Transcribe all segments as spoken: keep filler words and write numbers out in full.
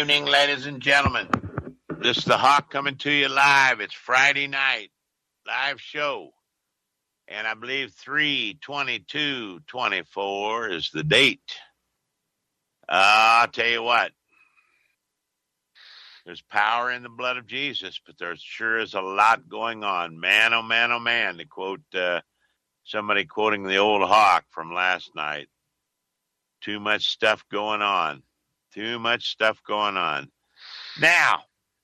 evening, ladies and gentlemen. This is the Hawk coming to you live. It's Friday night, live show. And I believe three twenty-two twenty-four is the date. Uh, I'll tell you what. There's power in the blood of Jesus, but there sure is a lot going on. Man, oh man, oh man, to quote uh, somebody quoting the old Hawk from last night. Too much stuff going on. Too much stuff going on. Now,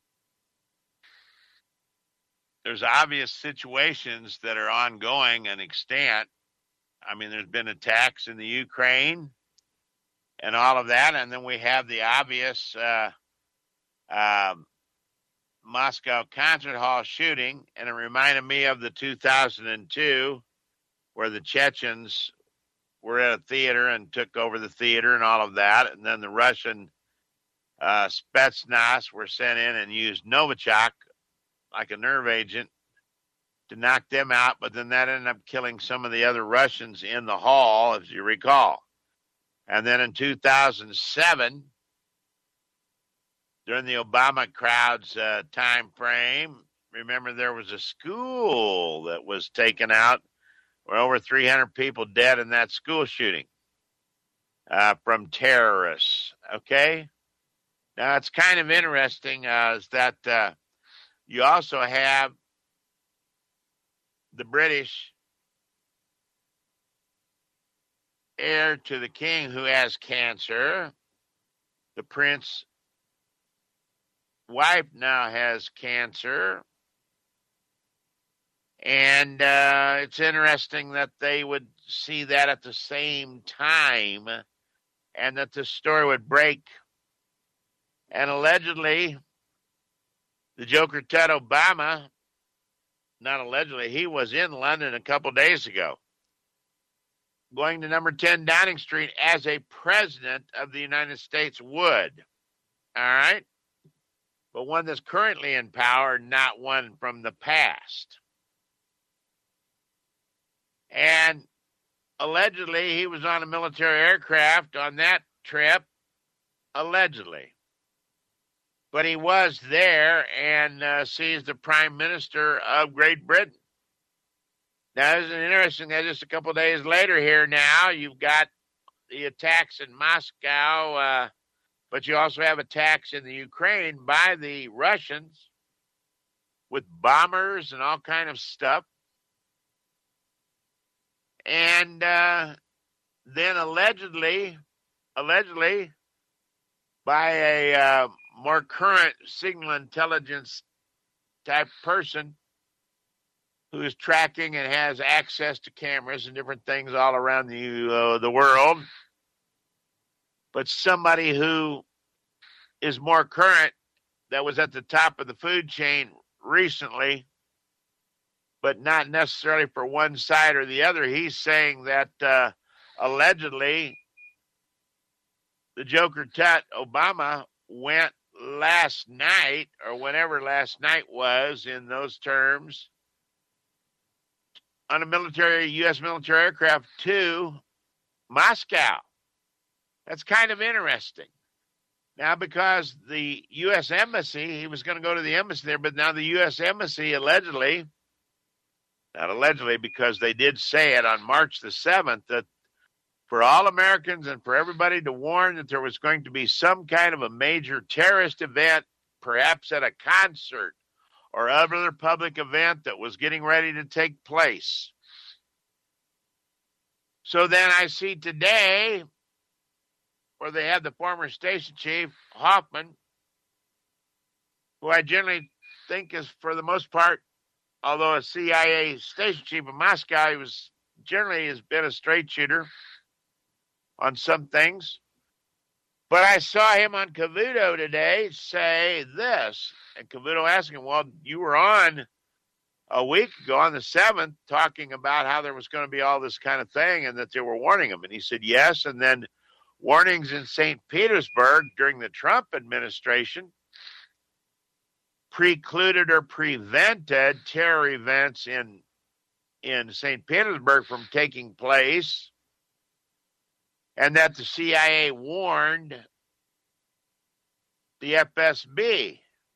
there's obvious situations that are ongoing and extant. I mean, there's been attacks in the Ukraine and all of that. And then we have the obvious uh, uh, Moscow concert hall shooting. And it reminded me of the two thousand two where the Chechens were at a theater and took over the theater and all of that. And then the Russian uh, Spetsnaz were sent in and used Novichok like a nerve agent to knock them out. But then that ended up killing some of the other Russians in the hall, as you recall. And then in two thousand seven, during the Obama crowd's uh, time frame, remember there was a school that was taken out. Were over three hundred people dead in that school shooting uh, from terrorists. Okay? Now, it's kind of interesting uh, is that uh, you also have the British heir to the king who has cancer. The prince's wife now has cancer. And uh, it's interesting that they would see that at the same time and that the story would break. And allegedly, the Joker Tut Obama, not allegedly, he was in London a couple days ago, going to number ten Downing Street as a president of the United States would. All right? But one that's currently in power, not one from the past. And allegedly, he was on a military aircraft on that trip, allegedly. But he was there and uh, sees the Prime Minister of Great Britain. Now, isn't it interesting that just a couple of days later here now, you've got the attacks in Moscow, uh, but you also have attacks in the Ukraine by the Russians with bombers and all kind of stuff. And uh, then allegedly, allegedly, by a uh, more current signal intelligence type person who is tracking and has access to cameras and different things all around the uh, the world, but somebody who is more current that was at the top of the food chain recently, but not necessarily for one side or the other. He's saying that uh, allegedly the Joker Tut Obama went last night, or whenever last night was in those terms, on a military, U S military aircraft to Moscow. That's kind of interesting. Now, because the U S Embassy, he was going to go to the embassy there, but now the U S Embassy allegedly, not allegedly, because they did say it on March the seventh, that for all Americans and for everybody to warn that there was going to be some kind of a major terrorist event, perhaps at a concert or other public event that was getting ready to take place. So then I see today where they had the former station chief, Hoffman, who I generally think is, for the most part, although a C I A station chief in Moscow, he was generally has been a straight shooter on some things. But I saw him on Cavuto today say this, and Cavuto asked him, well, you were on a week ago on the seventh talking about how there was going to be all this kind of thing and that they were warning him. And he said, yes. And then warnings in Saint Petersburg during the Trump administration precluded or prevented terror events in in Saint Petersburg from taking place, and that the C I A warned the F S B.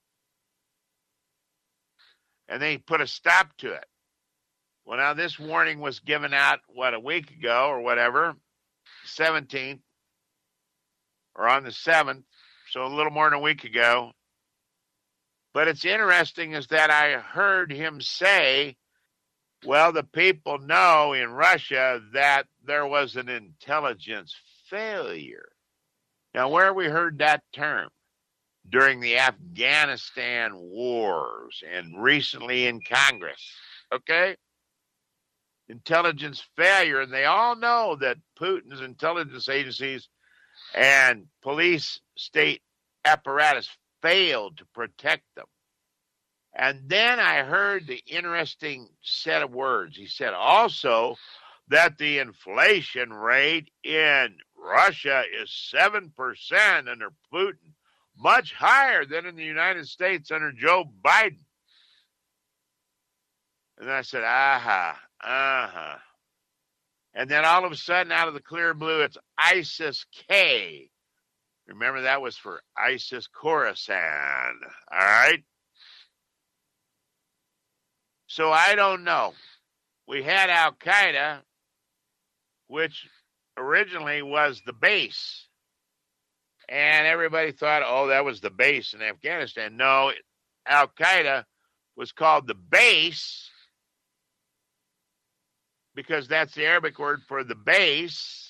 And they put a stop to it. Well, now this warning was given out, what, a week ago or whatever, seventeenth, or on the seventh, so a little more than a week ago. But it's interesting is that I heard him say, well, the people know in Russia that there was an intelligence failure. Now, where have we heard that term? During the Afghanistan wars and recently in Congress, okay? Intelligence failure, and they all know that Putin's intelligence agencies and police state apparatus failed to protect them. And then I heard the interesting set of words. He said also that the inflation rate in Russia is seven percent under Putin, much higher than in the United States under Joe Biden. And I said, aha, uh-huh. And then all of a sudden, out of the clear blue, it's ISIS-K. Remember, that was for ISIS Khorasan, all right? So I don't know. We had Al-Qaeda, which originally was the base. And everybody thought, oh, that was the base in Afghanistan. No, Al-Qaeda was called the base because that's the Arabic word for the base.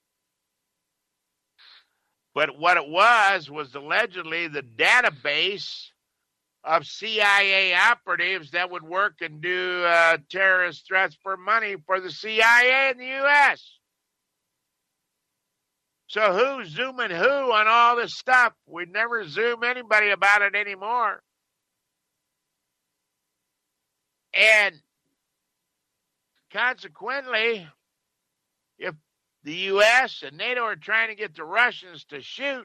But what it was was allegedly the database of C I A operatives that would work and do uh, terrorist threats for money for the C I A in the U S. So who's zooming who on all this stuff? We'd never zoom anybody about it anymore. And consequently, if the U S and NATO are trying to get the Russians to shoot,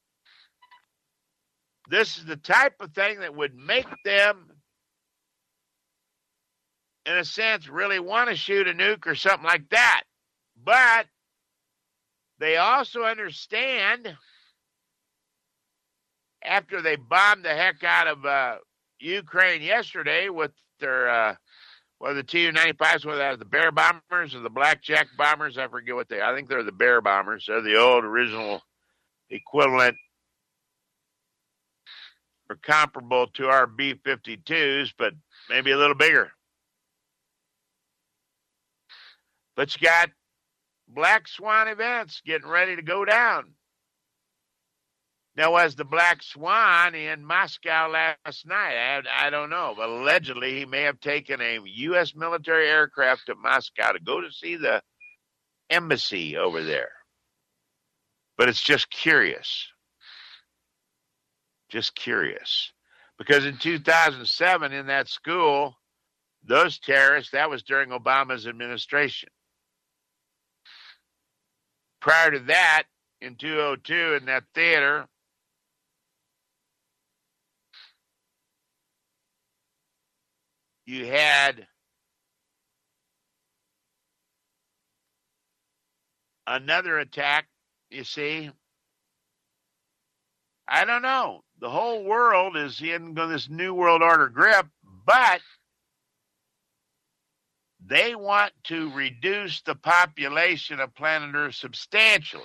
this is the type of thing that would make them, in a sense, really want to shoot a nuke or something like that. But they also understand, after they bombed the heck out of uh, Ukraine yesterday with their, uh, well, the T U ninety-fives, whether that's the Bear bombers or the Blackjack bombers, I forget what they are. I think they're the Bear bombers. They're the old original equivalent or comparable to our B fifty-twos, but maybe a little bigger. But you got Black Swan events getting ready to go down. Now, was the Black Swan in Moscow last night? I, I don't know, but allegedly he may have taken a U S military aircraft to Moscow to go to see the embassy over there. But it's just curious. Just curious. Because in two thousand seven, in that school, those terrorists, that was during Obama's administration. Prior to that, in two thousand two, in that theater, you had another attack, you see. I don't know. The whole world is in this New World Order grip, but they want to reduce the population of planet Earth substantially.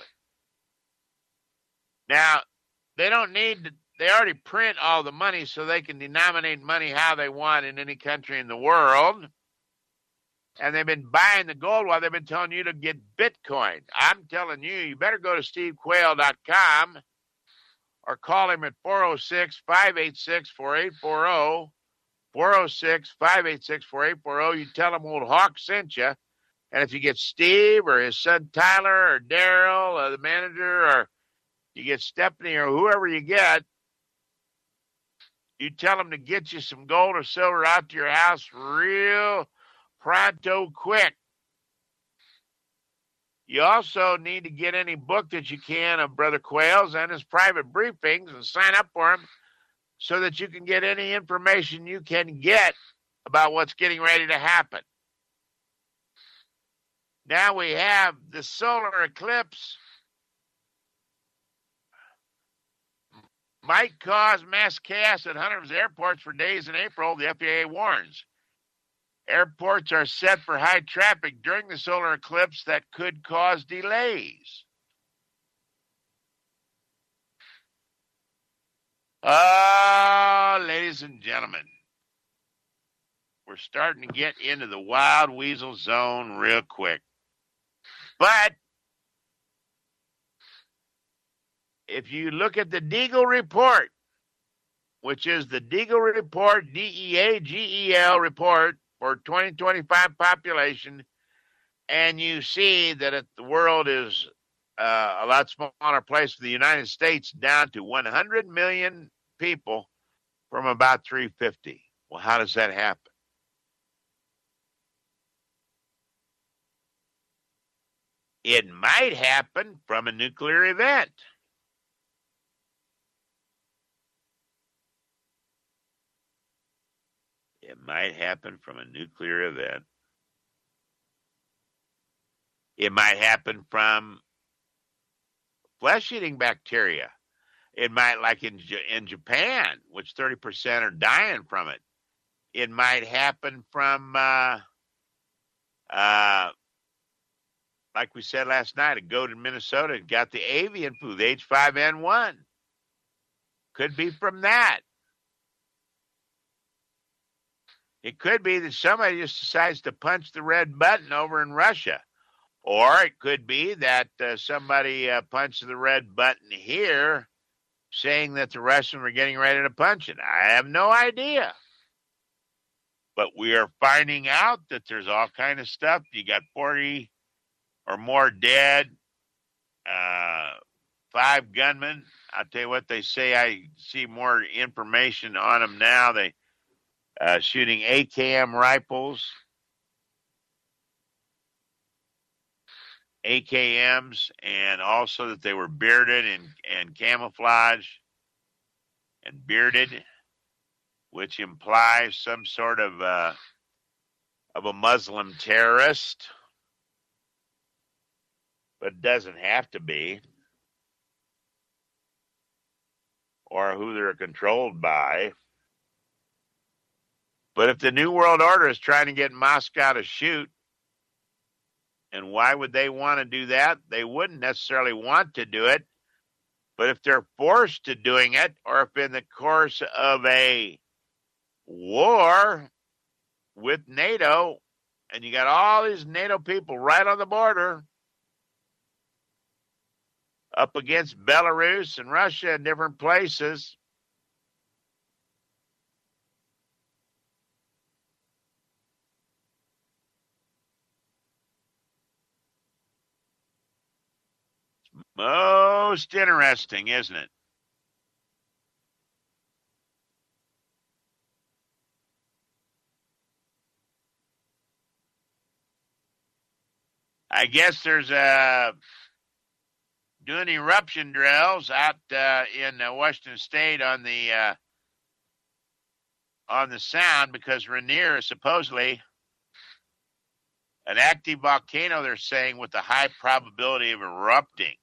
Now, they don't need to, they already print all the money so they can denominate money how they want in any country in the world. And they've been buying the gold while they've been telling you to get Bitcoin. I'm telling you, you better go to steve quayle dot com or call him at four oh six, five eight six, four eight four oh. four oh six, five eight six, four eight four oh. You tell him old Hawk sent you. And if you get Steve or his son Tyler or Daryl or the manager, or you get Stephanie or whoever you get, you tell them to get you some gold or silver out to your house real pronto quick. You also need to get any book that you can of Brother Quayle's and his private briefings and sign up for them so that you can get any information you can get about what's getting ready to happen. Now we have the solar eclipse. might cause mass chaos at hundreds of airports for days in April, the F A A warns. Airports are set for high traffic during the solar eclipse that could cause delays. Ah, uh, ladies and gentlemen, we're starting to get into the wild weasel zone real quick. But if you look at the Deagle report, which is the Deagle report, D E A G E L report for twenty twenty-five population, and you see that it, the world is uh, a lot smaller place for the United States, down to one hundred million people from about three hundred fifty. Well, how does that happen? It might happen from a nuclear event. It might happen from a nuclear event. It might happen from flesh-eating bacteria. It might, like in in Japan, which thirty percent are dying from it. It might happen from, uh, uh, like we said last night, a goat in Minnesota got the avian flu, the H five N one. Could be from that. It could be that somebody just decides to punch the red button over in Russia. Or it could be that uh, somebody uh, punched the red button here saying that the Russians were getting ready to punch it. I have no idea. But we are finding out that there's all kind of stuff. You got forty or more dead, uh, five gunmen. I'll tell you what they say. I see more information on them now. They uh, shooting A K M rifles, A K Ms, and also that they were bearded and, and camouflage and bearded, which implies some sort of uh, of a Muslim terrorist, but it doesn't have to be, or who they're controlled by. But if the New World Order is trying to get Moscow to shoot, and why would they want to do that? They wouldn't necessarily want to do it, but if they're forced to doing it, or if in the course of a war with NATO, and you got all these NATO people right on the border up against Belarus and Russia and different places, most interesting, isn't it? I guess there's a doing eruption drills out uh, in uh, Washington State on the uh, on the Sound, because Rainier is supposedly an active volcano, they're saying, with a high probability of erupting.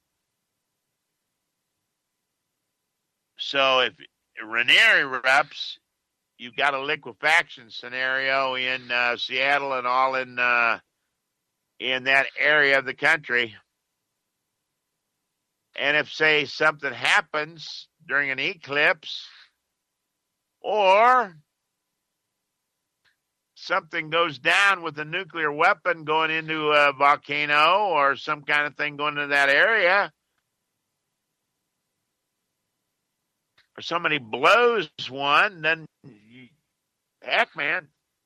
So if Rainier erupts, you've got a liquefaction scenario in uh, Seattle and all in uh, in that area of the country. And if, say, something happens during an eclipse, or something goes down with a nuclear weapon going into a volcano or some kind of thing going into that area, or somebody blows one, then you, heck, man,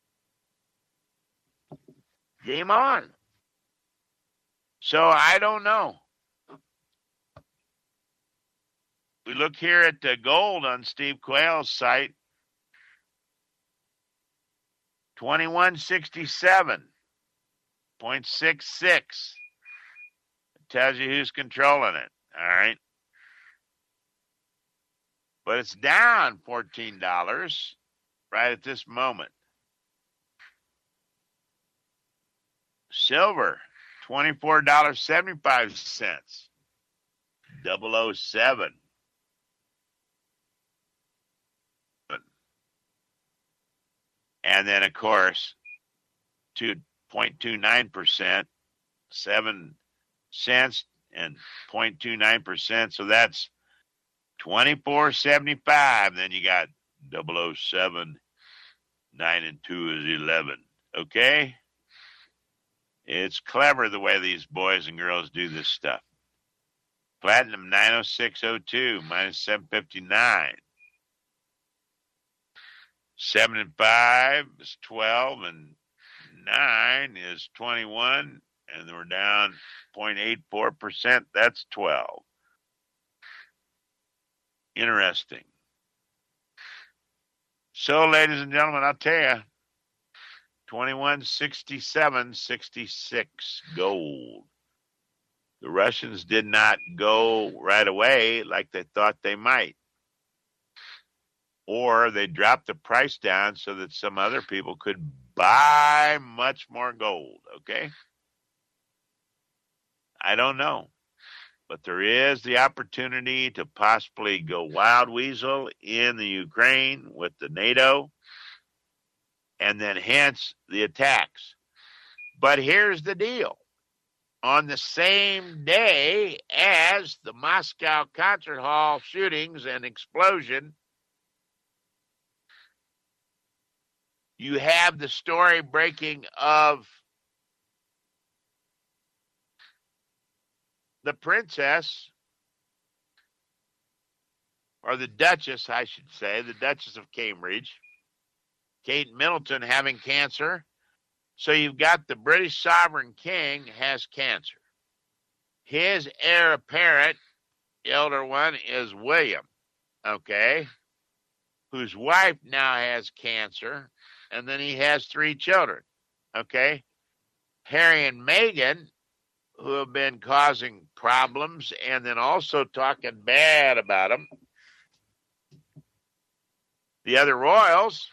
game on. So I don't know. We look here at the gold on Steve Quayle's site, twenty-one sixty-seven point six six. It tells you who's controlling it, all right? But it's down fourteen dollars right at this moment. Silver, twenty-four dollars and seventy-five cents, double oh seven. And then, of course, two point two nine percent, seven cents and zero point two nine percent. So that's twenty-four seventy-five. Then you got double oh seven, nine and two is eleven. Okay? It's clever the way these boys and girls do this stuff. Platinum nine oh six oh two minus seven fifty-nine. Seven and five is twelve, and nine is twenty-one, and we're down zero point eight four percent. That's twelve. Interesting. So, ladies and gentlemen, I'll tell you, twenty-one sixty-seven sixty-six gold. The Russians did not go right away like they thought they might. Or they dropped the price down so that some other people could buy much more gold, okay? I don't know. But there is the opportunity to possibly go wild weasel in the Ukraine with the NATO, and then hence the attacks. But here's the deal. On the same day as the Moscow concert hall shootings and explosion, you have the story breaking of the princess, or the Duchess, I should say, the Duchess of Cambridge, Kate Middleton, having cancer. So you've got the British sovereign king has cancer. His heir apparent, the elder one, is William, okay, whose wife now has cancer, and then he has three children, okay? Harry and Meghan, who have been causing problems and then also talking bad about them. The other royals,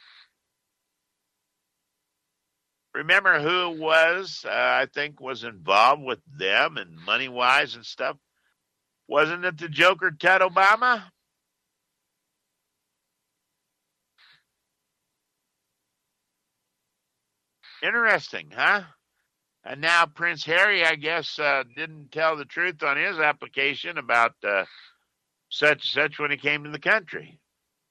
remember who was, uh, I think, was involved with them and money-wise and stuff? Wasn't it the Joker Ted Obama? Interesting, huh? And now Prince Harry, I guess, uh, didn't tell the truth on his application about uh, such and such when he came to the country.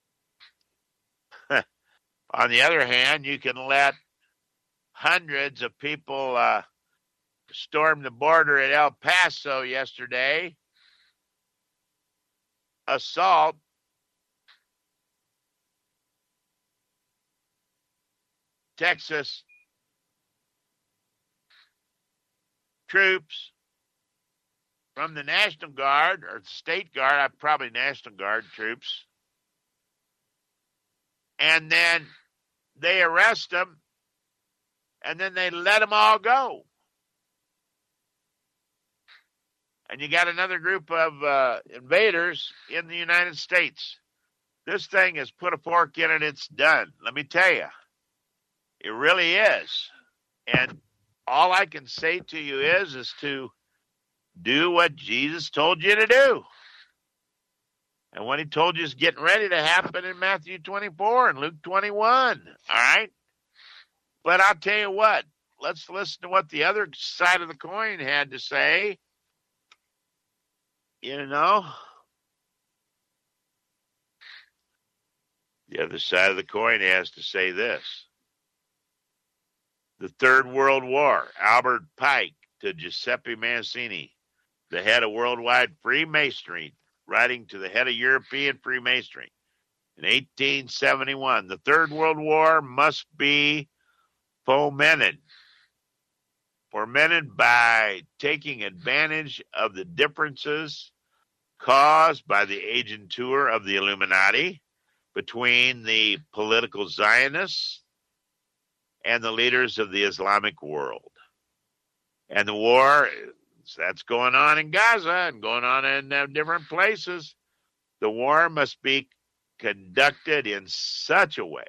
On the other hand, you can let hundreds of people uh, storm the border at El Paso yesterday, assault Texas troops from the National Guard or the State Guard, probably National Guard troops, and then they arrest them, and then they let them all go. And you got another group of uh, invaders in the United States. This thing has put a fork in it, it's done. Let me tell you, it really is. And all I can say to you is, is to do what Jesus told you to do. And what he told you is getting ready to happen in Matthew twenty-four and Luke twenty-one. All right? But I'll tell you what, let's listen to what the other side of the coin had to say. You know, the other side of the coin has to say this. The Third World War, Albert Pike to Giuseppe Mazzini, the head of worldwide Freemasonry, writing to the head of European Freemasonry in eighteen seventy-one. The Third World War must be fomented, fomented by taking advantage of the differences caused by the agentur of the Illuminati between the political Zionists and the leaders of the Islamic world. And the war, that's going on in Gaza and going on in uh, different places. The war must be conducted in such a way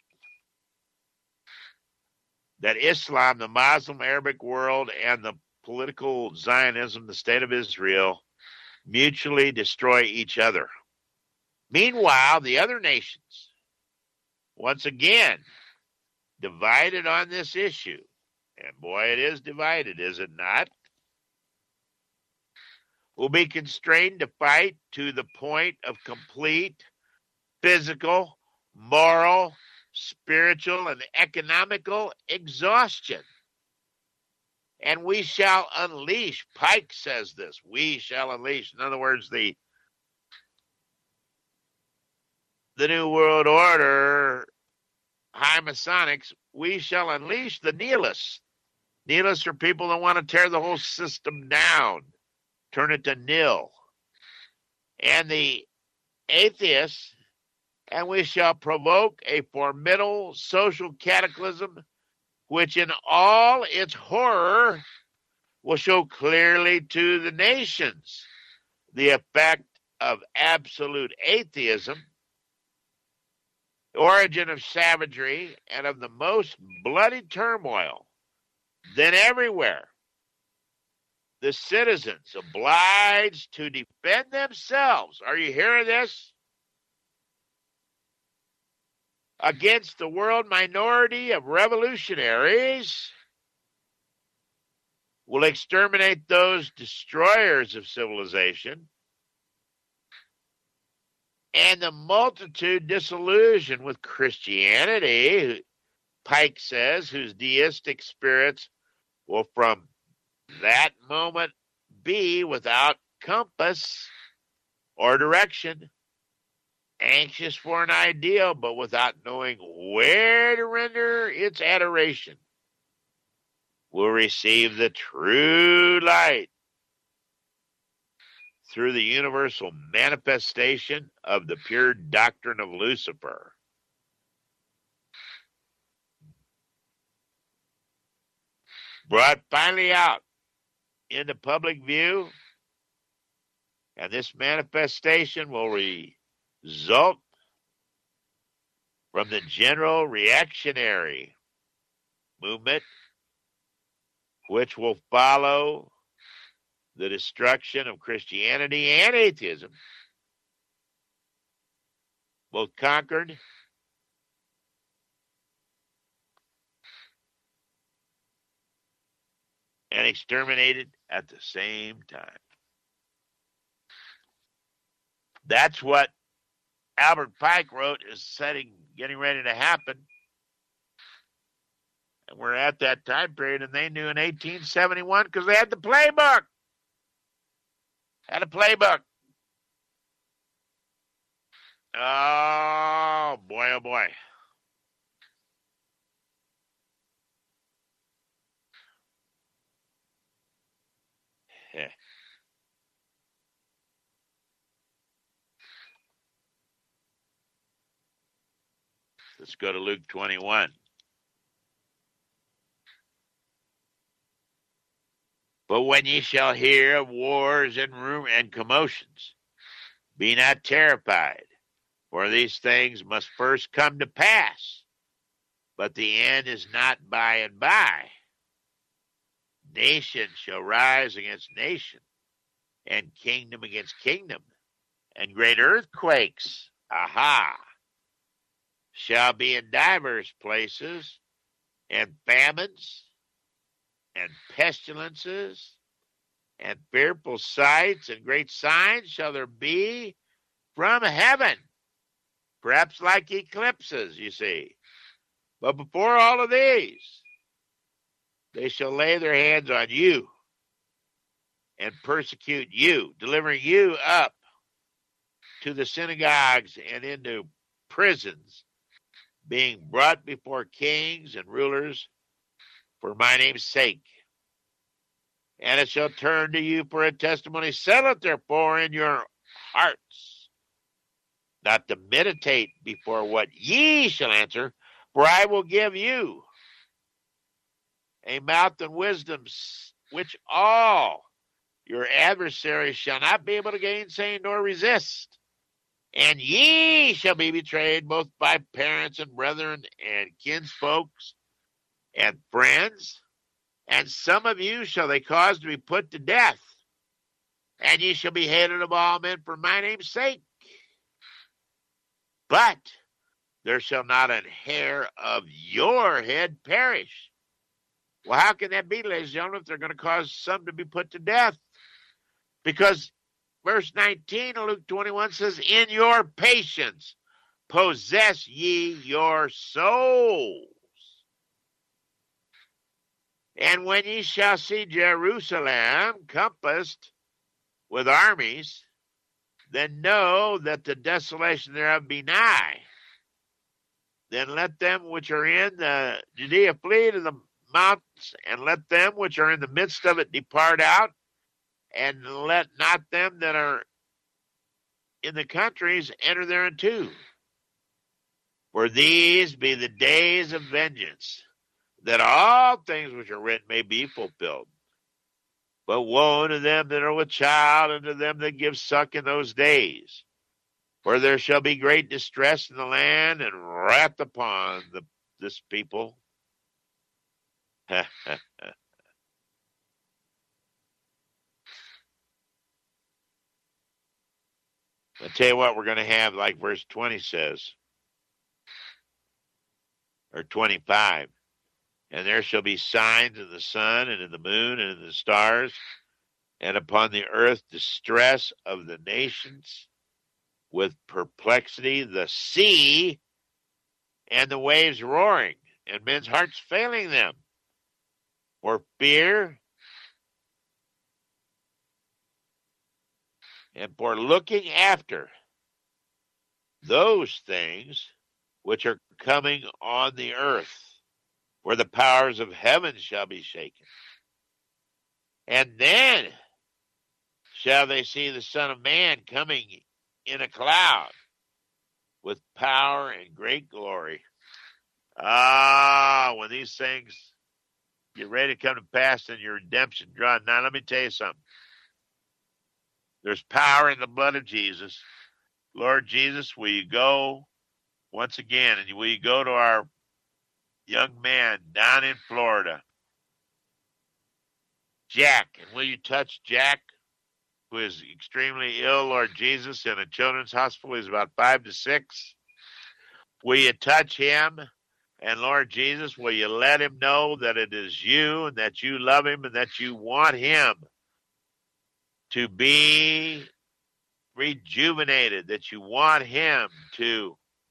that Islam, the Muslim Arabic world, and the political Zionism, the state of Israel, mutually destroy each other. Meanwhile, the other nations, once again, divided on this issue, and boy, it is divided, is it not? Will be constrained to fight to the point of complete physical, moral, spiritual, and economical exhaustion. And we shall unleash, Pike says this, we shall unleash. In other words, the, the New World Order, high Masonics, we shall unleash the nihilists. Nihilists are people that want to tear the whole system down, turn it to nil. And the atheists, and we shall provoke a formidable social cataclysm, which in all its horror will show clearly to the nations the effect of absolute atheism, the origin of savagery, and of the most bloody turmoil. Then everywhere, the citizens obliged to defend themselves. Are you hearing this? Against the world minority of revolutionaries will exterminate those destroyers of civilization and the multitude disillusioned with Christianity, Pike says, whose deistic spirits will from that moment be without compass or direction, anxious for an ideal, but without knowing where to render its adoration, will receive the true light through the universal manifestation of the pure doctrine of Lucifer. Brought finally out into public view, and this manifestation will result from the general reactionary movement, which will follow the destruction of Christianity and atheism, both conquered and exterminated at the same time. That's what Albert Pike wrote is setting, getting ready to happen. And we're at that time period, and they knew in eighteen seventy-one because they had the playbook. Had a playbook. Oh, boy, oh, boy. Yeah. Let's go to Luke twenty-one. But when ye shall hear of wars and rumor and commotions, be not terrified, for these things must first come to pass, but the end is not by and by. Nation shall rise against nation, and kingdom against kingdom, and great earthquakes, aha, shall be in divers places, and famines, and pestilences, and fearful sights, and great signs shall there be from heaven, perhaps like eclipses, you see. But before all of these, they shall lay their hands on you and persecute you, delivering you up to the synagogues and into prisons, being brought before kings and rulers for my name's sake. And it shall turn to you for a testimony. Settle it therefore in your hearts, not to meditate before what ye shall answer, for I will give you a mouth and wisdom which all your adversaries shall not be able to gainsay nor resist. And ye shall be betrayed both by parents and brethren and kinsfolks and friends, and some of you shall they cause to be put to death, and ye shall be hated of all men for my name's sake. But there shall not an hair of your head perish. Well, how can that be, ladies and gentlemen, if they're going to cause some to be put to death? Because verse nineteen of Luke twenty-one says, in your patience possess ye your souls. And when ye shall see Jerusalem compassed with armies, then know that the desolation thereof be nigh. Then let them which are in the Judea flee to the mountains, and let them which are in the midst of it depart out, and let not them that are in the countries enter thereinto. For these be the days of vengeance, that all things which are written may be fulfilled. But woe to them that are with child, and to them that give suck in those days. For there shall be great distress in the land, and wrath upon the, this people. I tell you what, we're going to have, like verse twenty says, or twenty-five. And there shall be signs in the sun, and in the moon, and in the stars, and upon the earth distress of the nations, with perplexity, the sea and the waves roaring, and men's hearts failing them for fear and for looking after those things which are coming on the earth, where the powers of heaven shall be shaken. And then shall they see the Son of Man coming in a cloud with power and great glory. Ah, when these things get ready to come to pass and your redemption drawn. Now, let me tell you something. There's power in the blood of Jesus. Lord Jesus, will you go once again, and will you go to our young man down in Florida, Jack, and will you touch Jack, who is extremely ill, Lord Jesus, in a children's hospital? He's about five to six. Will you touch him? And Lord Jesus, will you let him know that it is you, and that you love him, and that you want him to be rejuvenated, that you want him to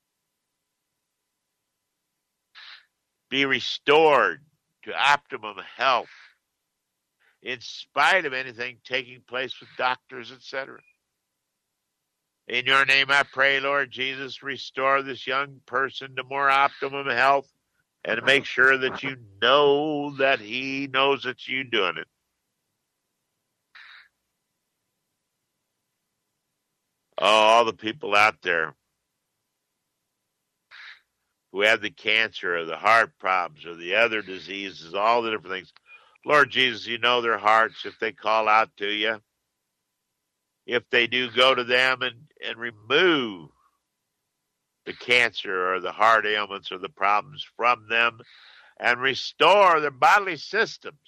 be restored to optimum health, in spite of anything taking place with doctors, et cetera. In your name I pray, Lord Jesus, restore this young person to more optimum health, and make sure that you know that he knows that you're doing it. Oh, all the people out there who have the cancer or the heart problems or the other diseases, all the different things. Lord Jesus, you know their hearts if they call out to you. If they do go to them and, and remove the cancer or the heart ailments or the problems from them and restore their bodily systems.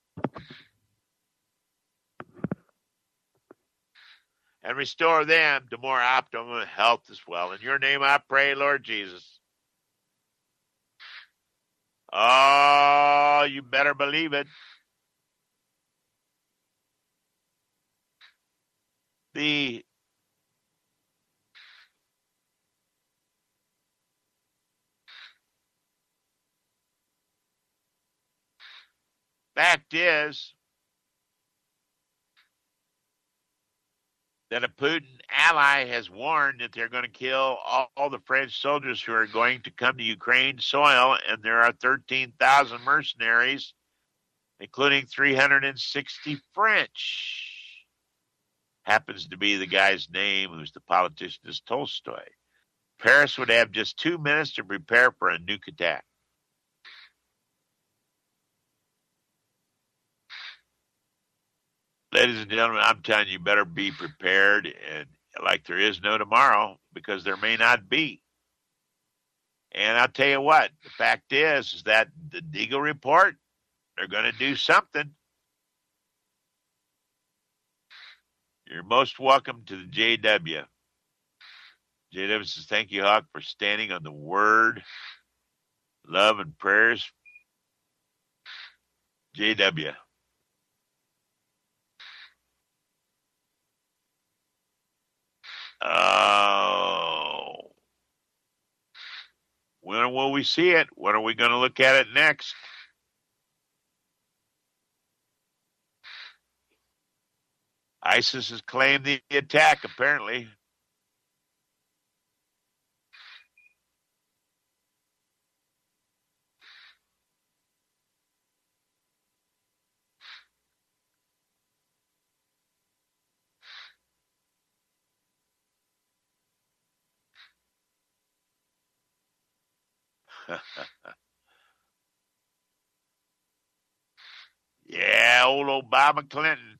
And restore them to more optimum health as well. In your name I pray, Lord Jesus. Oh, you better believe it. The fact is that a Putin ally has warned that they're going to kill all, all the French soldiers who are going to come to Ukraine soil, and there are thirteen thousand mercenaries, including three hundred sixty French. Happens to be the guy's name, who's the politician, is Tolstoy. Paris would have just two minutes to prepare for a nuke attack. Ladies and gentlemen, I'm telling you, you better be prepared, and like there is no tomorrow, because there may not be. And I'll tell you what, the fact is, is that the Deagle report, they're going to do something. You're most welcome to the J W. J W says, thank you, Hawk, for standing on the word, love, and prayers. J W. Oh. When will we see it? When are we going to look at it next? ISIS has claimed the attack, apparently. Yeah, old Obama Clinton.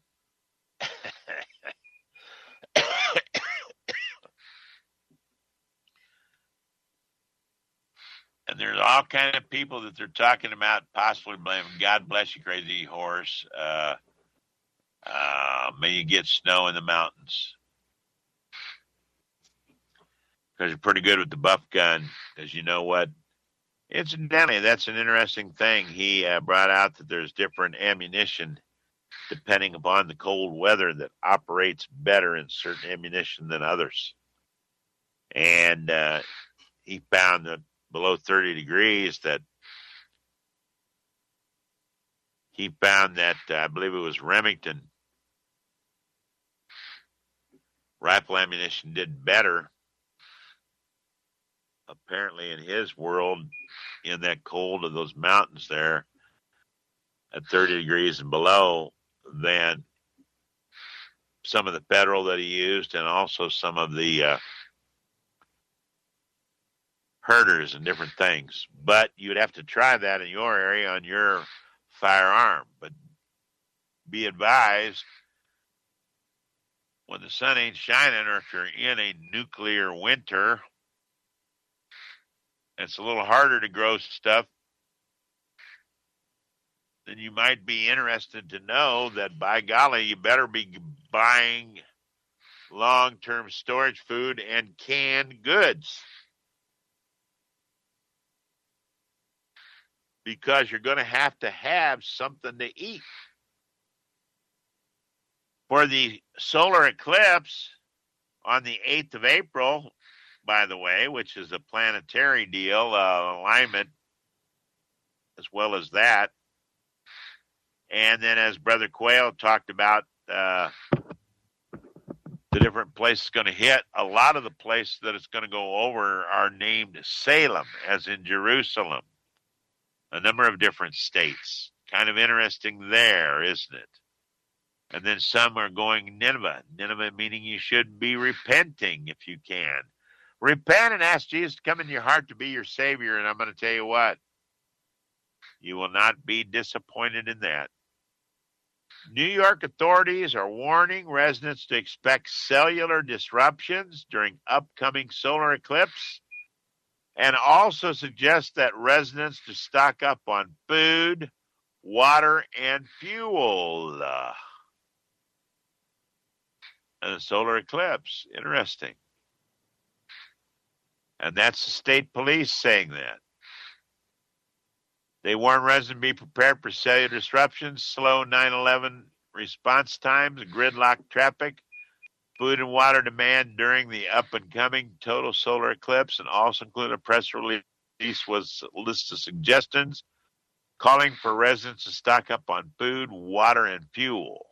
And there's all kind of people that they're talking about possibly blaming. God bless you, crazy horse. Uh, uh, may you get snow in the mountains. Because you're pretty good with the buff gun. Because you know what? Incidentally, that's an interesting thing. He uh, brought out that there's different ammunition depending upon the cold weather that operates better in certain ammunition than others. And uh, he found that below thirty degrees that he found that uh, I believe it was Remington rifle ammunition did better apparently in his world in that cold of those mountains there at thirty degrees and below than some of the Federal that he used and also some of the uh, herders and different things. But you'd have to try that in your area on your firearm. But be advised, when the sun ain't shining or if you're in a nuclear winter, it's a little harder to grow stuff, then you might be interested to know that, by golly, you better be buying long-term storage food and canned goods. Because you're going to have to have something to eat. For the solar eclipse on the eighth of April, by the way, which is a planetary deal, uh, alignment, as well as that. And then as Brother Quayle talked about, uh, the different places going to hit, a lot of the places that it's going to go over are named Salem, as in Jerusalem. A number of different states. Kind of interesting there, isn't it? And then some are going Nineveh. Nineveh meaning you should be repenting if you can. Repent and ask Jesus to come in your heart to be your Savior. And I'm going to tell you what, you will not be disappointed in that. New York authorities are warning residents to expect cellular disruptions during upcoming solar eclipse, and also suggest that residents to stock up on food, water, and fuel. Uh, and a solar eclipse. Interesting. And that's the state police saying that. They warn residents to be prepared for cellular disruptions, slow nine eleven response times, gridlock traffic, food and water demand during the up-and-coming total solar eclipse, and also include a press release with a list of suggestions calling for residents to stock up on food, water, and fuel.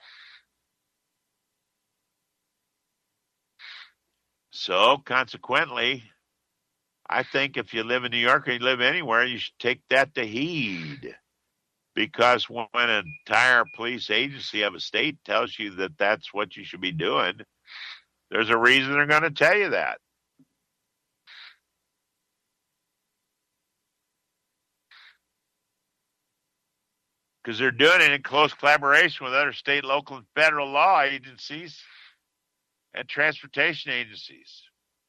So, consequently, I think if you live in New York or you live anywhere, you should take that to heed. Because when an entire police agency of a state tells you that that's what you should be doing, there's a reason they're going to tell you that. Because they're doing it in close collaboration with other state, local, and federal law agencies and transportation agencies.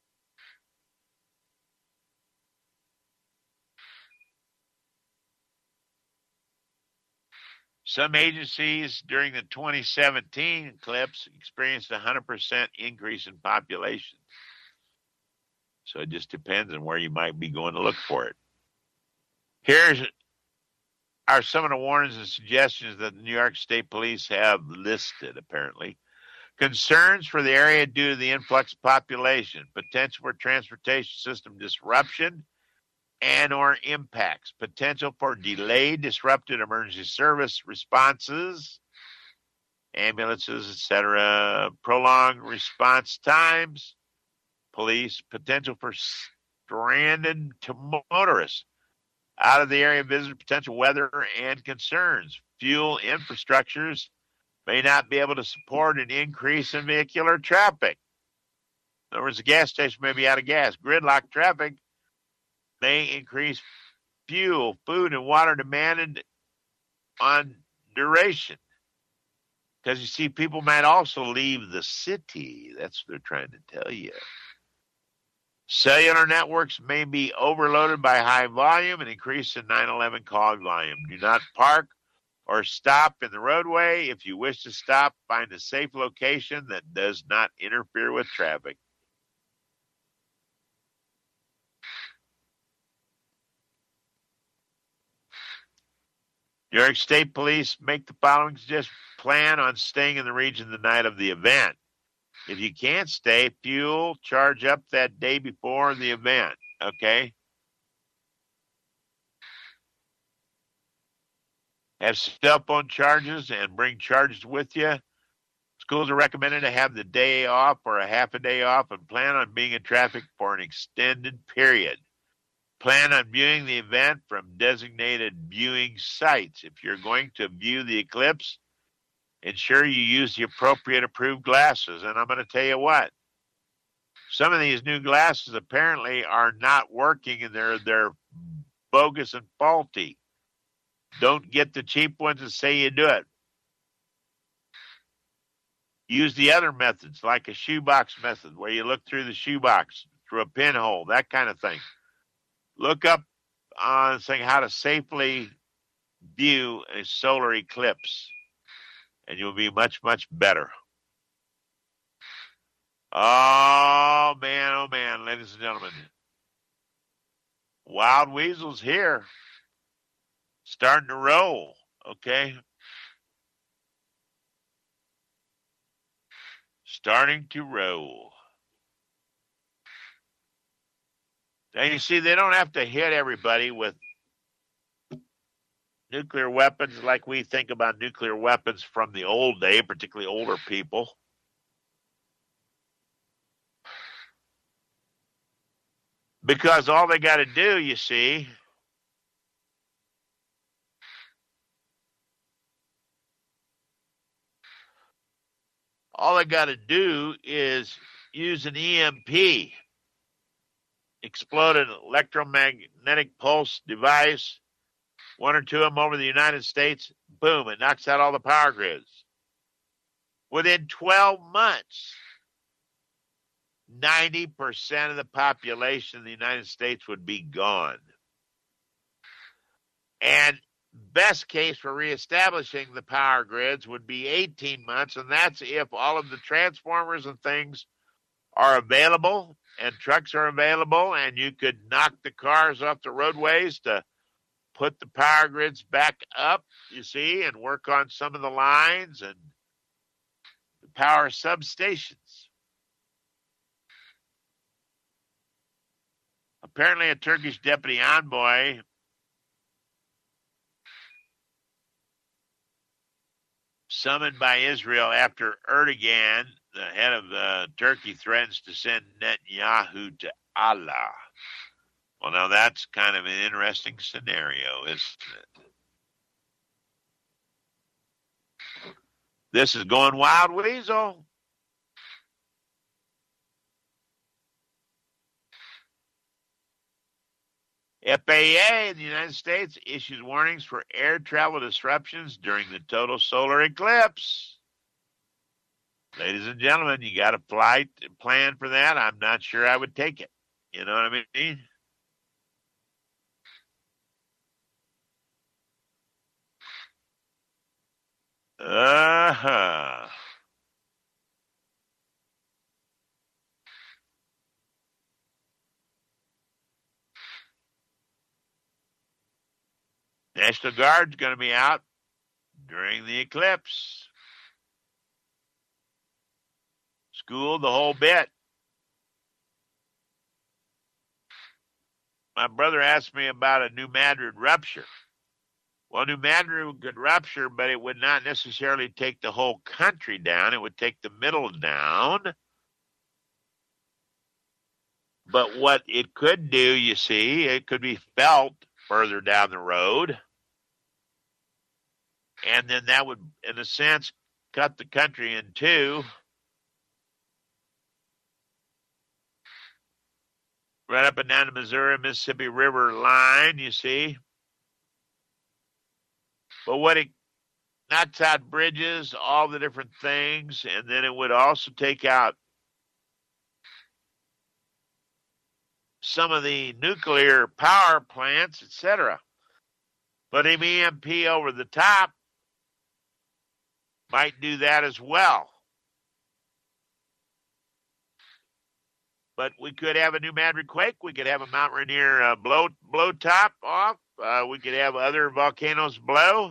Some agencies during the twenty seventeen eclipse experienced a one hundred percent increase in population. So it just depends on where you might be going to look for it. Here's are some of the warnings and suggestions that the New York State Police have listed, apparently. Concerns for the area due to the influx of population, potential for transportation system disruption and or impacts, potential for delayed, disrupted emergency service responses, ambulances, et cetera, prolonged response times, police, potential for stranded to motorists out of the area, visitor, potential weather and concerns. Fuel infrastructures may not be able to support an increase in vehicular traffic. In other words, the gas station may be out of gas. Gridlock traffic may increase fuel, food, and water demand on duration. Because you see, people might also leave the city. That's what they're trying to tell you. Cellular networks may be overloaded by high volume and increase in nine eleven call volume. Do not park or stop in the roadway. If you wish to stop, find a safe location that does not interfere with traffic. New York State Police make the following suggestions. Plan on staying in the region the night of the event. If you can't stay, fuel, charge up that day before the event, okay? Have cell phone charges and bring charges with you. Schools are recommended to have the day off or a half a day off and plan on being in traffic for an extended period. Plan on viewing the event from designated viewing sites. If you're going to view the eclipse, ensure you use the appropriate approved glasses. And I'm going to tell you what, some of these new glasses apparently are not working and they're, they're bogus and faulty. Don't get the cheap ones and say you do it. Use the other methods, like a shoebox method, where you look through the shoebox, through a pinhole, that kind of thing. Look up on saying how to safely view a solar eclipse, and you'll be much, much better. Oh, man, oh, man, ladies and gentlemen. Wild Weasel's here. Starting to roll, okay? Starting to roll. Now, you see, they don't have to hit everybody with nuclear weapons like we think about nuclear weapons from the old day, particularly older people. Because all they got to do, you see, all they got to do is use an E M P, explode an electromagnetic pulse device, one or two of them over the United States, boom, it knocks out all the power grids. Within twelve months, ninety percent of the population of the United States would be gone. And best case for reestablishing the power grids would be eighteen months, and that's if all of the transformers and things are available and trucks are available, and you could knock the cars off the roadways to put the power grids back up, you see, and work on some of the lines and the power substations. Apparently, a Turkish deputy envoy summoned by Israel after Erdogan, the head of uh, Turkey, threatens to send Netanyahu to Allah. Well, now that's kind of an interesting scenario, isn't it? This is going wild, Weasel. F A A in the United States issues warnings for air travel disruptions during the total solar eclipse. Ladies and gentlemen, you got a flight plan for that? I'm not sure I would take it. You know what I mean? Uh-huh. National Guard's going to be out during the eclipse. School, the whole bit. My brother asked me about a New Madrid rupture. Well, New Madrid could rupture, but it would not necessarily take the whole country down. It would take the middle down. But what it could do, you see, it could be felt further down the road. And then that would, in a sense, cut the country in two. Right up and down the Missouri, Mississippi River line, you see. But what it knocks out bridges, all the different things, and then it would also take out some of the nuclear power plants, et cetera. But an E M P over the top might do that as well. But we could have a New Madrid quake. We could have a Mount Rainier uh, blow blow top off. Uh, we could have other volcanoes blow.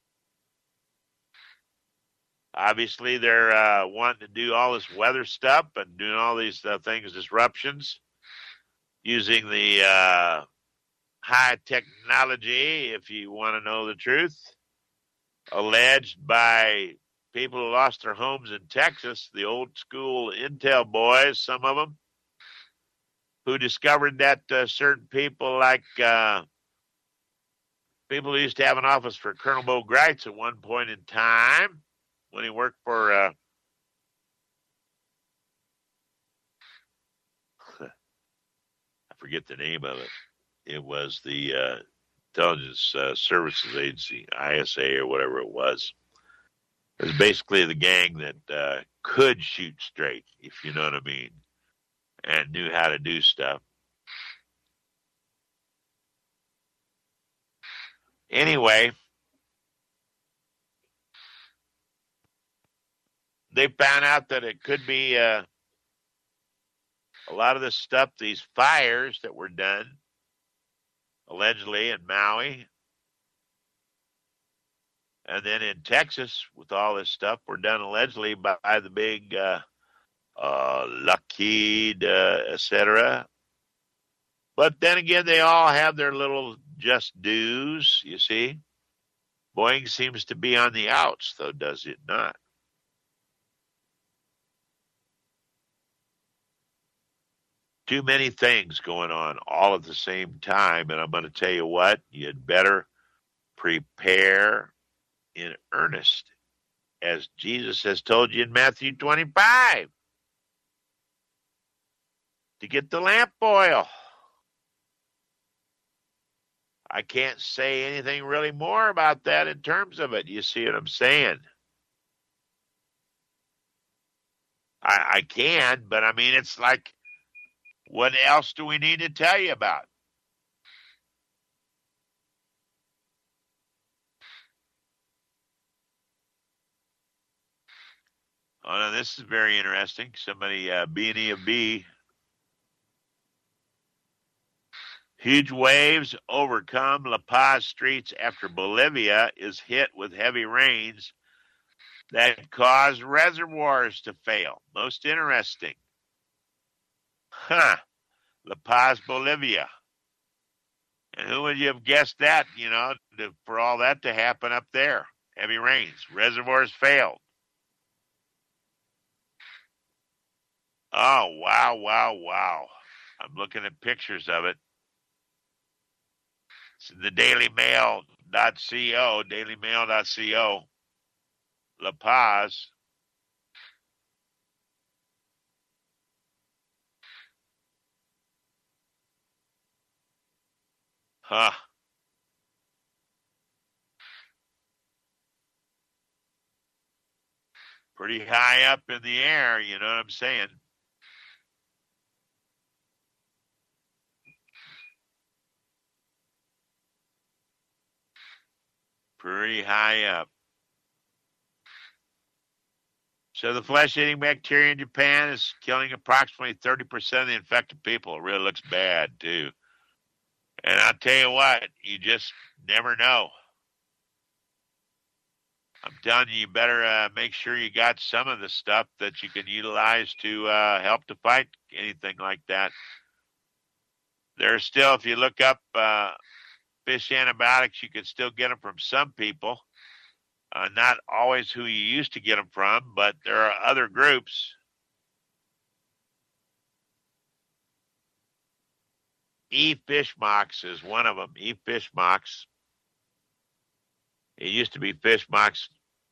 Obviously, they're uh, wanting to do all this weather stuff and doing all these uh, things, disruptions, using the uh, high technology, if you want to know the truth, alleged by people who lost their homes in Texas, the old school Intel boys, some of them, who discovered that uh, certain people like uh, people who used to have an office for Colonel Bo Greitz at one point in time when he worked for uh, I forget the name of it. It was the uh, Intelligence uh, Services Agency, I S A or whatever it was. It was basically the gang that uh, could shoot straight, if you know what I mean, and knew how to do stuff. Anyway, they found out that it could be uh, a lot of this stuff, these fires that were done, allegedly in Maui, and then in Texas with all this stuff, were done allegedly by, by the big uh, uh, Lockheed, uh, et cetera. But then again, they all have their little just dues, you see. Boeing seems to be on the outs, though, does it not? Too many things going on all at the same time, and I'm going to tell you what, you'd better prepare in earnest, as Jesus has told you in Matthew twenty-five, to get the lamp oil. I can't say anything really more about that in terms of it. You see what I'm saying? I, I can, but I mean, it's like, what else do we need to tell you about? Oh, no, this is very interesting. Somebody, uh, B and E of B. Huge waves overcome La Paz streets after Bolivia is hit with heavy rains that cause reservoirs to fail. Most interesting. Huh. La Paz, Bolivia. And who would you have guessed that, you know, to, for all that to happen up there? Heavy rains. Reservoirs failed. Oh, wow, wow, wow. I'm looking at pictures of it. It's the Daily Mail dot co, Daily Mail dot co, La Paz. Huh. Pretty high up in the air, you know what I'm saying? Pretty high up. So the flesh-eating bacteria in Japan is killing approximately thirty percent of the infected people. It really looks bad, too. And I'll tell you what, you just never know. I'm telling you, you better uh, make sure you got some of the stuff that you can utilize to uh, help to fight anything like that. There's still, if you look up uh, fish antibiotics, you can still get them from some people. Uh, not always who you used to get them from, but there are other groups. E-Fishmox is one of them. E-Fishmox. It used to be Fishmox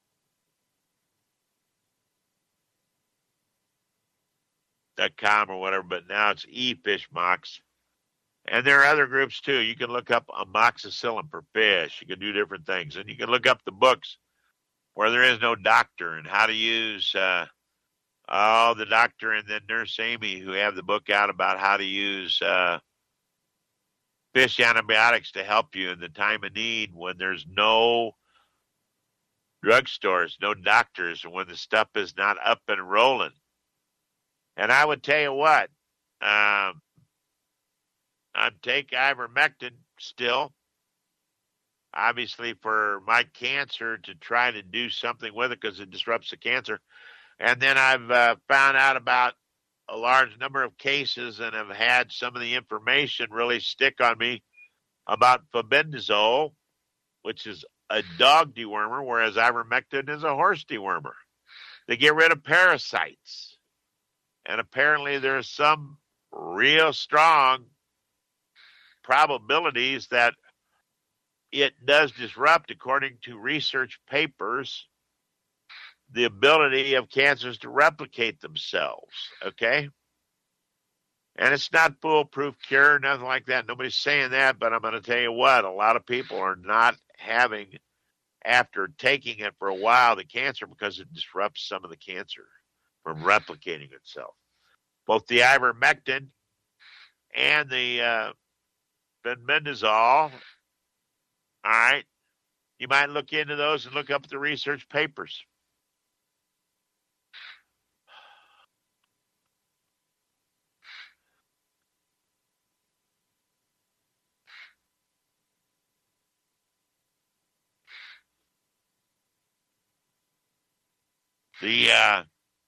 dot com or whatever, but now it's E-Fishmox. And there are other groups too. You can look up amoxicillin for fish. You can do different things. And you can look up the books where there is no doctor and how to use, uh, oh, the doctor and then Nurse Amy who have the book out about how to use uh, fish antibiotics to help you in the time of need when there's no drugstores, no doctors, and when the stuff is not up and rolling. And I would tell you what, um, I take ivermectin still, obviously for my cancer to try to do something with it because it disrupts the cancer. And then I've uh, found out about a large number of cases and have had some of the information really stick on me about febendazole, which is a dog dewormer, whereas ivermectin is a horse dewormer. They get rid of parasites. And apparently there's some real strong probabilities that it does disrupt, according to research papers, the ability of cancers to replicate themselves, okay? And it's not foolproof cure, nothing like that. Nobody's saying that, but I'm going to tell you what, a lot of people are not having, after taking it for a while, the cancer because it disrupts some of the cancer from replicating itself. Both the ivermectin and the uh, fenbendazole, all right, you might look into those and look up the research papers. The uh,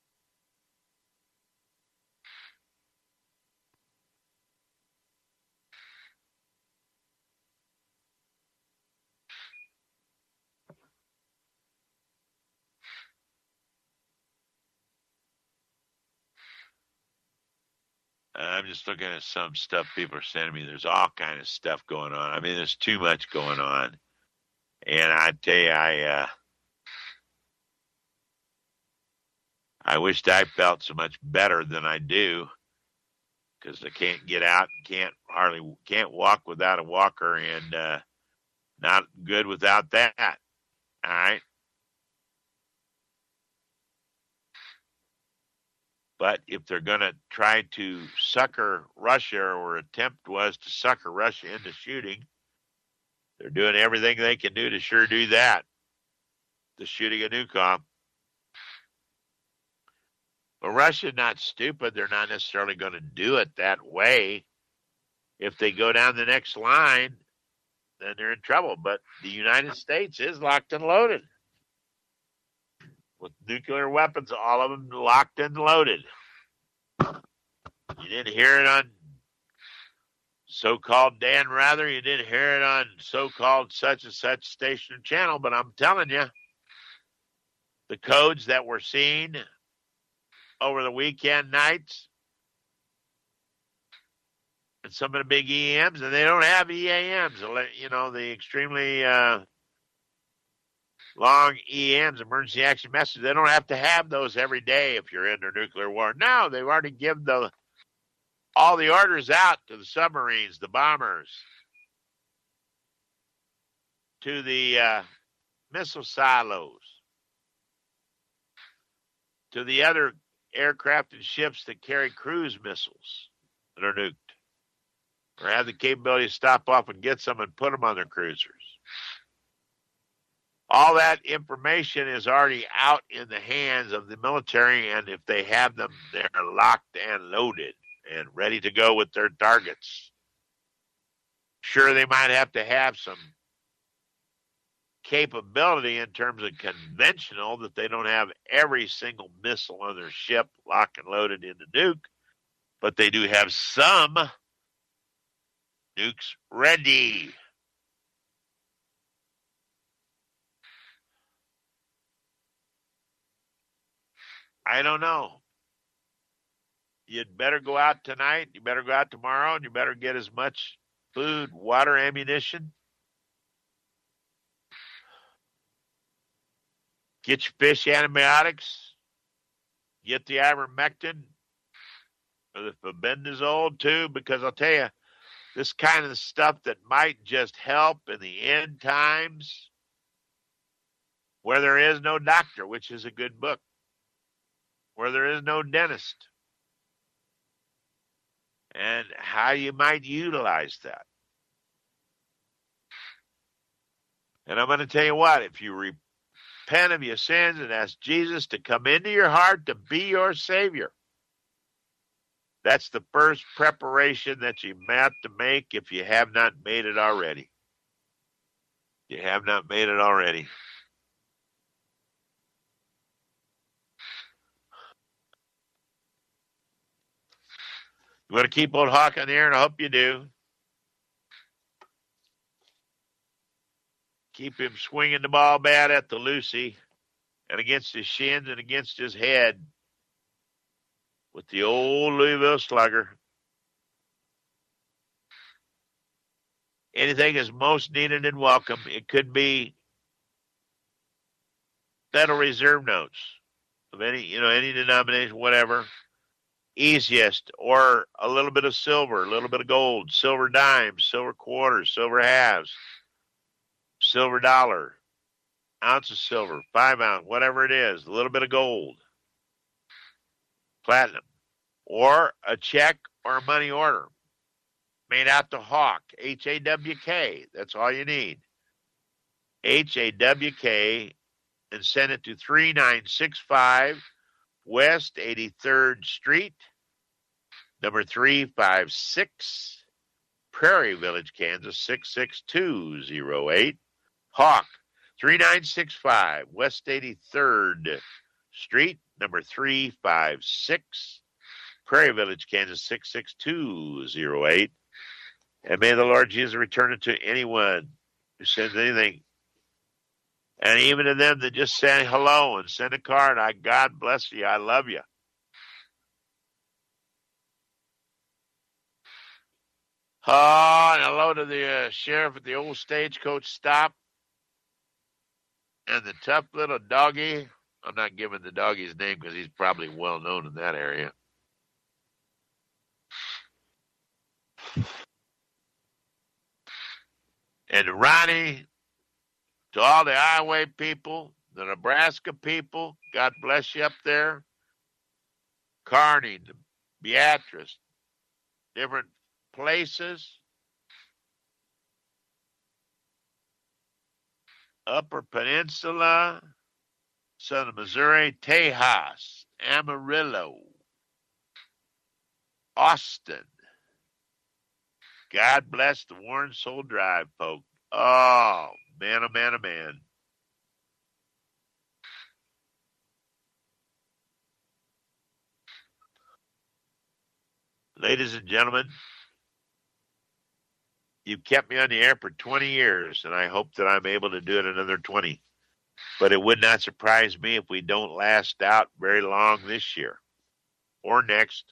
I'm just looking at some stuff people are sending me. There's all kind of stuff going on. I mean, there's too much going on. And I tell you, I uh, I wished I felt so much better than I do because I can't get out, can't hardly can't walk without a walker, and uh, not good without that. All right. But if they're going to try to sucker Russia, or attempt was to sucker Russia into shooting, they're doing everything they can do to sure do that, the shooting of Nukov. But Russia's not stupid. They're not necessarily going to do it that way. If they go down the next line, then they're in trouble. But the United States is locked and loaded. With nuclear weapons, all of them locked and loaded. You didn't hear it on so-called Dan Rather. You didn't hear it on so-called such and such station or channel. But I'm telling you, the codes that we're seeing over the weekend nights and some of the big E A Ms, and they don't have E A Ms. You know, the extremely uh, long E A Ms, emergency action messages, they don't have to have those every day if you're in a nuclear war. No, they've already given the all the orders out to the submarines, the bombers, to the uh, missile silos, to the other aircraft and ships that carry cruise missiles that are nuked, or have the capability to stop off and get some and put them on their cruisers. All that information is already out in the hands of the military, and if they have them, they're locked and loaded and ready to go with their targets. Sure, they might have to have some capability in terms of conventional, that they don't have every single missile on their ship locked and loaded in the nuke, but they do have some nukes ready. I don't know. You'd better go out tonight, you better go out tomorrow, and you better get as much food, water, ammunition. Get your fish antibiotics. Get the ivermectin or the febendazole too, because I'll tell you, this kind of stuff that might just help in the end times where there is no doctor, which is a good book, where there is no dentist, and how you might utilize that. And I'm going to tell you what, if you repent of your sins and ask Jesus to come into your heart to be your Savior, that's the first preparation that you have to make if you have not made it already. You have not made it already. You want to keep old Hawk on the air, and I hope you do. Keep him swinging the ball bat at the Lucy and against his shins and against his head with the old Louisville Slugger. Anything is most needed and welcome. It could be Federal Reserve notes of any, you know, any denomination, whatever. Easiest, or a little bit of silver, a little bit of gold, silver dimes, silver quarters, silver halves, silver dollar, ounce of silver, five ounce, whatever it is, a little bit of gold, platinum, or a check or a money order made out to Hawk, H A W K. That's all you need. H A W K, and send it to three nine six five West eighty-third Street, number three five six, Prairie Village, Kansas, six six two zero eight. Hawk, three nine six five West eighty-third Street, number three five six, Prairie Village, Kansas, six six two zero eight. And may the Lord Jesus return it to anyone who sends anything. And even to them that just say hello and send a card, I God bless you, I love you. Oh, and hello to the uh, sheriff at the old stagecoach stop. And the tough little doggy. I'm not giving the doggy his name because he's probably well known in that area. And Ronnie, to all the Iowa people, the Nebraska people, God bless you up there. Kearney, Beatrice, different places. Upper Peninsula, Southern Missouri, Tejas, Amarillo, Austin. God bless the Warren Soul Drive folk. Oh, man, oh, man, oh, man. Ladies and gentlemen, you've kept me on the air for twenty years, and I hope that I'm able to do it another twenty. But it would not surprise me if we don't last out very long this year or next.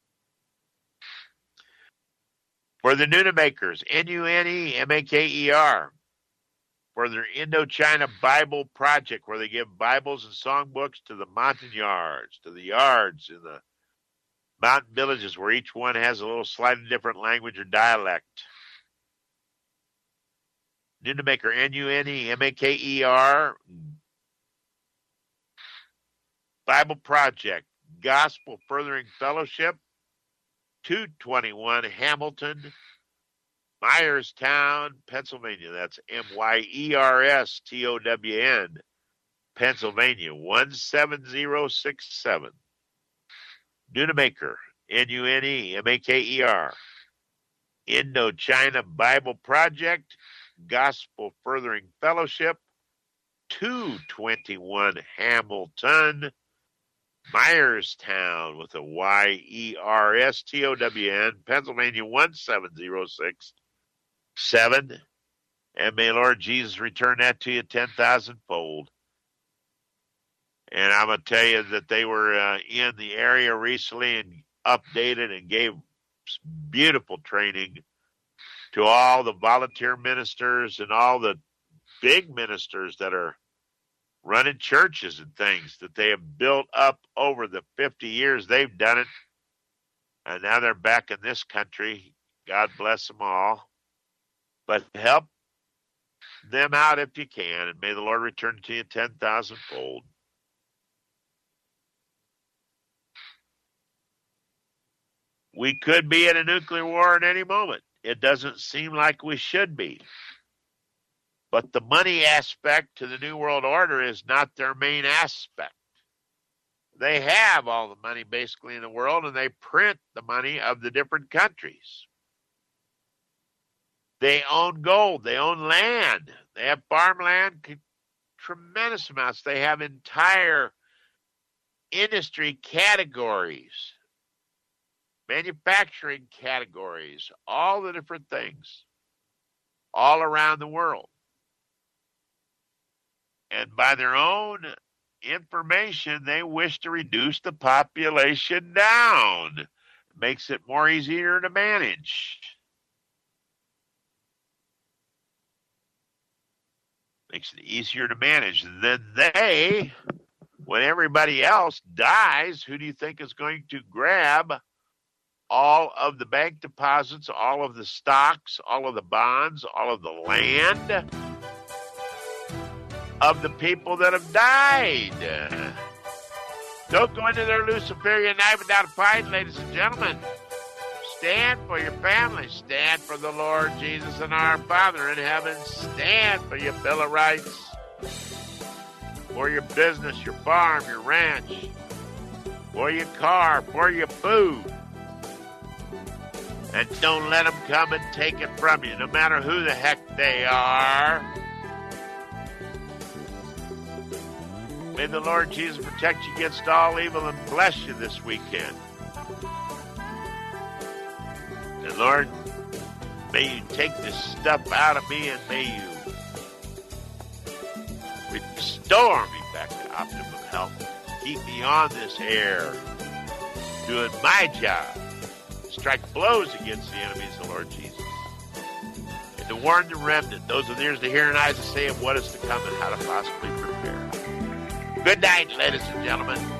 For the Nunemakers, N U N E M A K E R, for their Indochina Bible Project, where they give Bibles and songbooks to the mountain yards, to the yards in the mountain villages where each one has a little slightly different language or dialect. Nunemaker, N U N E M A K E R, Bible Project, Gospel Furthering Fellowship, two twenty-one Hamilton, Myerstown, Pennsylvania. That's M Y E R S T O W N, Pennsylvania, one seven zero six seven. Nunemaker, N U N E M A K E R, Indochina Bible Project, Gospel Furthering Fellowship, two twenty-one Hamilton, Myerstown with a Y E R S T O W N, Pennsylvania one seven zero six seven. And may Lord Jesus return that to you ten thousand fold. And I'm going to tell you that they were uh, in the area recently and updated and gave beautiful training to all the volunteer ministers and all the big ministers that are running churches and things that they have built up over the fifty years they've done it. And now they're back in this country. God bless them all. But help them out if you can, and may the Lord return to you ten thousand fold. We could be in a nuclear war at any moment. It doesn't seem like we should be. But the money aspect to the New World Order is not their main aspect. They have all the money basically in the world, and they print the money of the different countries. They own gold. They own land. They have farmland, tremendous amounts. They have entire industry categories, manufacturing categories, all the different things, all around the world. And by their own information, they wish to reduce the population down. It makes it more easier to manage. Makes it easier to manage. And then they, when everybody else dies, who do you think is going to grab all of the bank deposits, all of the stocks, all of the bonds, all of the land of the people that have died? Don't go into their Luciferian knife without a fight, ladies and gentlemen. Stand for your family. Stand for the Lord Jesus and our Father in heaven. Stand for your Bill of Rights, for your business, your farm, your ranch, for your car, for your food. And don't let them come and take it from you, no matter who the heck they are. May the Lord Jesus protect you against all evil and bless you this weekend. And Lord, may you take this stuff out of me, and may you restore me back to optimum health. Keep me on this air, doing my job. Strike blows against the enemies of the Lord Jesus. And to warn the remnant, those with ears to hear and eyes to say of what is to come and how to possibly prepare. Good night, ladies and gentlemen.